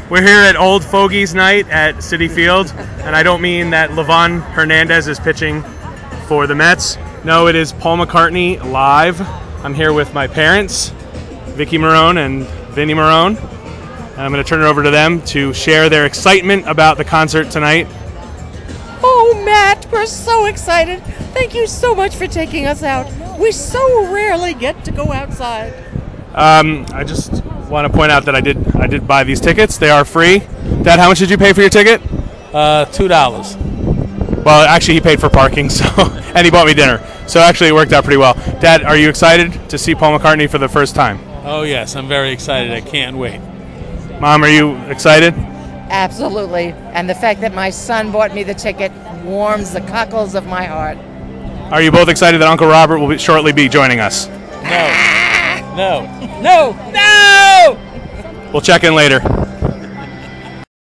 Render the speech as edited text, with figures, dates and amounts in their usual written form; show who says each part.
Speaker 1: We're here at Old Fogies Night at Citi Field, and I don't mean that Livan Hernandez is pitching for the Mets. No, it is Paul McCartney live. I'm here with my parents, Vicky Marone and Vinny Marone. And I'm going to turn it over to them to share their excitement about the concert tonight.
Speaker 2: Oh, Matt, we're so excited. Thank you so much for taking us out. We so rarely get to go outside.
Speaker 1: I just want to point out that I did buy these tickets. They are free. Dad, how much did you pay for your ticket?
Speaker 3: $2.
Speaker 1: Well, actually, he paid for parking, so and he bought me dinner. So actually, it worked out pretty well. Dad, are you excited to see Paul McCartney for the first time?
Speaker 3: Oh, yes, I'm very excited. I can't wait.
Speaker 1: Mom, are you excited?
Speaker 2: Absolutely. And the fact that my son bought me the ticket warms the cockles of my heart.
Speaker 1: Are you both excited that Uncle Robert will shortly be joining us?
Speaker 3: No.
Speaker 2: No!
Speaker 1: We'll check in later.